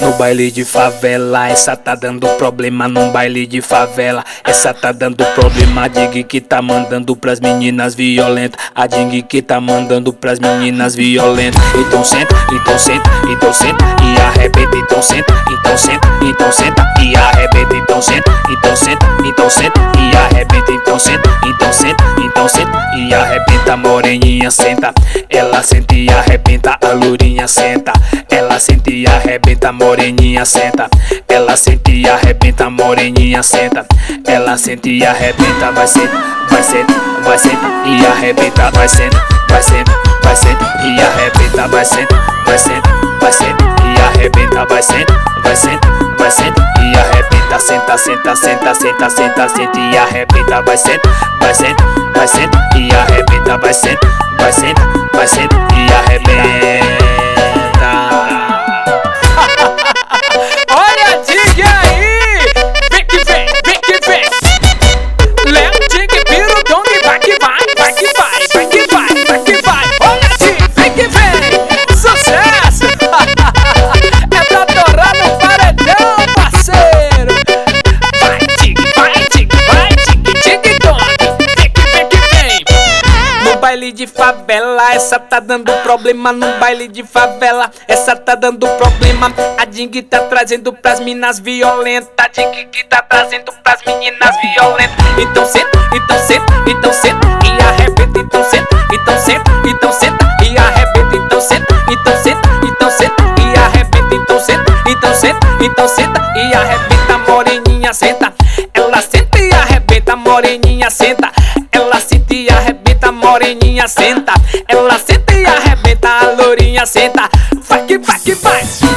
No baile de favela, essa tá dando problema. No baile de favela, essa tá dando problema. A Ding que tá mandando pras meninas violentas. A Ding que tá mandando pras meninas violentas. Então senta, então senta, então senta e arrebenta. Então senta, então senta, então senta e arrebenta. Então senta, então senta, então senta e arrebenta. Então senta, então senta, então senta e arrebenta. Moreninha senta, ela senta e arrebenta. A lourinha senta, ela senta e arrebenta. Moreninha senta, ela senta e arrebenta. Moreninha senta, ela senta e arrebenta. Vai senta, vai senta, vai senta e arrebenta. Vai senta, vai senta, vai senta e arrebenta. Vai senta, vai senta, vai senta e arrebenta. Vai senta, vai senta, vai senta e arrebenta. Senta, senta, senta, senta, senta, senta e arrebenta. Vai senta, vai senta, vai senta e arrebenta. Vai senta, vai senta, vai senta e arrebenta. Olha a Ding aí! Vem que vem, vem que vem! Léo Ding vira o Dong, vai que vai, vai que vai, vai que vai, vai que vai! Olha a Ding, vem que vem! Sucesso! É pra torar no paredão, parceiro! Vai Ding, vai Ding, vai Ding, Ding Dong! Vem que vem! No baile de favela, essa tá dando problema. No baile de favela, essa tá dando problema. A Ding tá trazendo pras minas violentas. A Ding que tá trazendo pras meninas violentas. Então senta, então senta, então senta e arrebenta. Então senta, então senta, então senta e arrebenta. Então senta, então senta, então senta e arrebenta. Então senta, então senta, então senta e arrebenta. Moreninha senta, ela senta e arrebenta. Moreninha senta, ela senta e arrebenta. Moreninha senta, ela senta e arrebenta. A lourinha senta, vai que vai que vai.